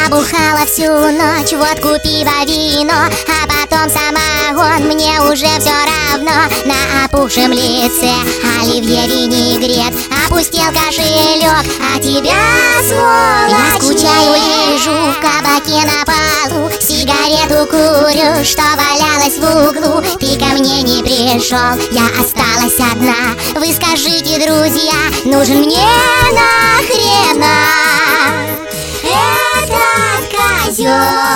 Я бухала всю ночь, водку, пиво, вино, а потом самогон, мне уже все равно. На опухшем лице оливье, винегрет, опустел кошелек, а тебя, сволочь, я скучаю, лежу в кабаке на полу, сигарету курю, что валялась в углу. Ты ко мне не пришел, я осталась одна. Вы скажите, друзья, нужен мне нахрена этот козел?